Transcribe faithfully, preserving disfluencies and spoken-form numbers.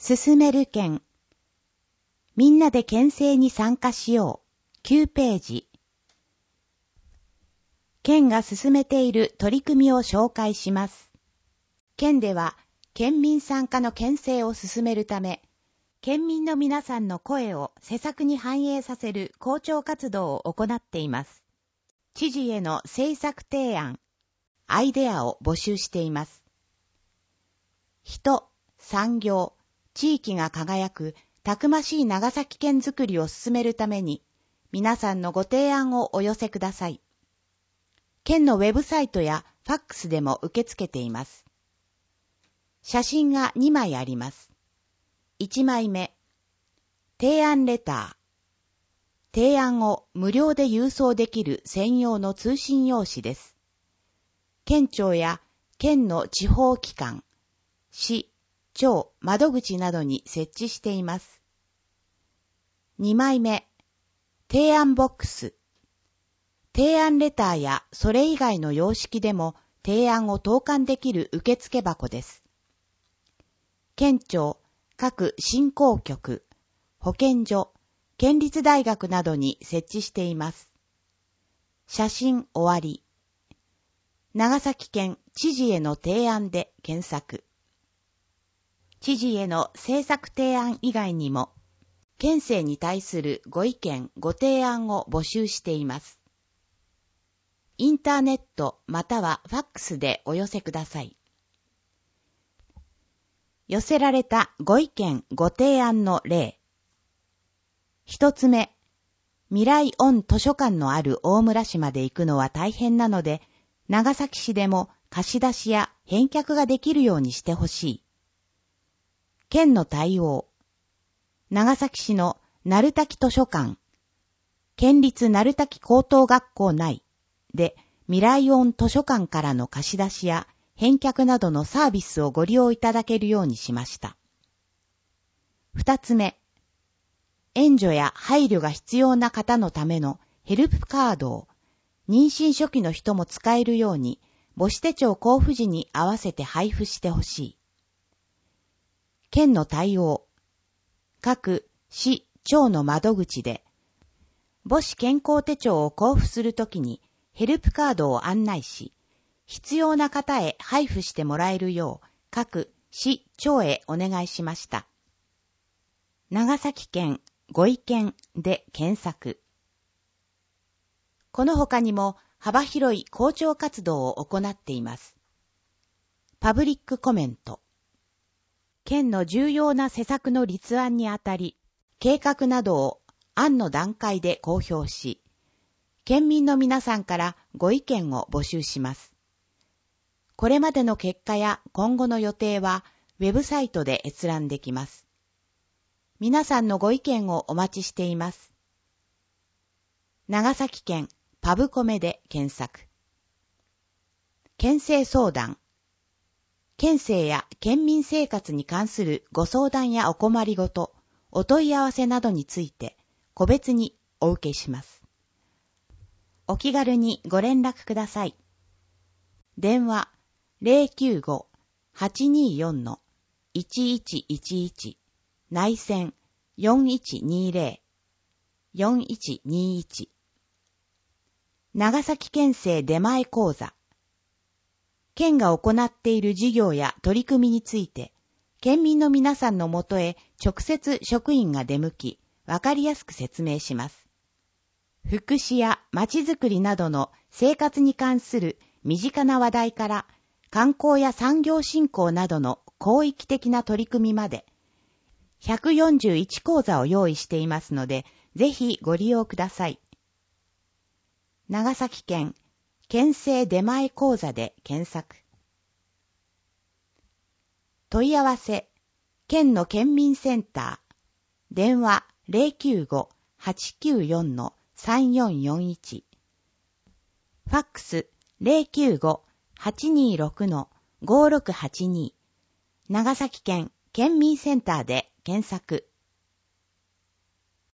進める県。みんなで県政に参加しよう。きゅうページ。県が進めている取り組みを紹介します。県では、県民参加の県政を進めるため、県民の皆さんの声を施策に反映させる公聴活動を行っています。知事への政策提案、アイデアを募集しています。人、産業、地域が輝くたくましい長崎県づくりを進めるために、皆さんのご提案をお寄せください。県のウェブサイトやファックスでも受け付けています。写真がにまいあります。いちまいめ、提案レター。提案を無料で郵送できる専用の通信用紙です。県庁や県の地方機関、市、町、窓口などに設置しています。にまいめ、提案ボックス。提案レターやそれ以外の様式でも提案を投函できる受付箱です。県庁、各振興局、保健所、県立大学などに設置しています。写真終わり。長崎県知事への提案で検索。知事への政策提案以外にも、県政に対するご意見、ご提案を募集しています。インターネットまたはファックスでお寄せください。寄せられたご意見、ご提案の例。一つ目、未来オン図書館のある大村市まで行くのは大変なので、長崎市でも貸し出しや返却ができるようにしてほしい。県の対応。長崎市の鳴滝図書館、県立鳴滝高等学校内で未来オン図書館からの貸し出しや返却などのサービスをご利用いただけるようにしました。二つ目、援助や配慮が必要な方のためのヘルプカードを妊娠初期の人も使えるように母子手帳交付時に合わせて配布してほしい。県の対応。各市、町の窓口で母子健康手帳を交付するときにヘルプカードを案内し、必要な方へ配布してもらえるよう各市、町へお願いしました。長崎県ご意見で検索。この他にも幅広い公聴活動を行っています。パブリックコメント。県の重要な施策の立案にあたり、計画などを案の段階で公表し、県民の皆さんからご意見を募集します。これまでの結果や今後の予定はウェブサイトで閲覧できます。皆さんのご意見をお待ちしています。長崎県パブコメで検索。県政相談。県政や県民生活に関するご相談やお困りごと、お問い合わせなどについて個別にお受けします。お気軽にご連絡ください。電話 ゼロきゅうご はちにーよん いちいちいちいち 内線よんいちにーぜろ よんいちにーいち。長崎県政出前講座。県が行っている事業や取り組みについて、県民の皆さんのもとへ直接職員が出向き、わかりやすく説明します。福祉やまちづくりなどの生活に関する身近な話題から、観光や産業振興などの広域的な取り組みまで、ひゃくよんじゅういち講座を用意していますので、ぜひご利用ください。長崎県県政出前講座で検索。問い合わせ、県の県民センター、電話 ゼロきゅうご はちきゅうよん さんよんよんいち、ファックス ゼロきゅうご はちにーろく ごろくはちに、長崎県県民センターで検索。